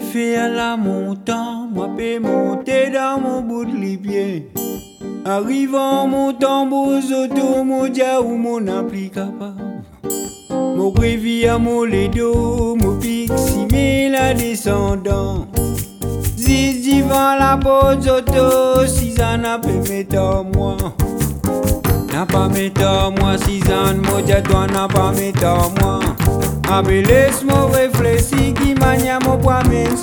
fait à la montagne, moi peux monter dans mon bout de lipier. Arrivant mon tambour auto, mon dia ou mon appli capable. Mon prévi à mon ledo, mon piximé la descendant. Zizi vend la pose auto, si ça n'a pas mettre moi. N'a pas mettre moi, si ça mon dia toi n'a pas mettre moi. Abeles mo réfléchi qui mania mon poids